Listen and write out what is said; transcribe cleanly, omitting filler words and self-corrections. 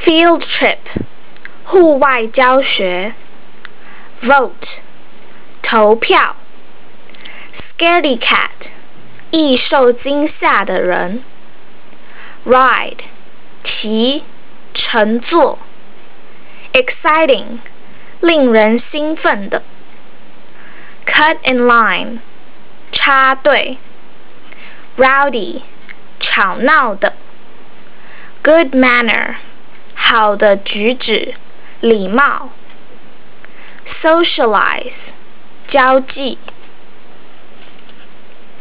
field trip 户外教学 vote 投票 scaredy cat 易受惊吓的人 ride 骑乘坐 exciting 令人兴奋的 cut in line 插队 rowdy 吵闹的 good manner 好的举止礼貌 socialize 交际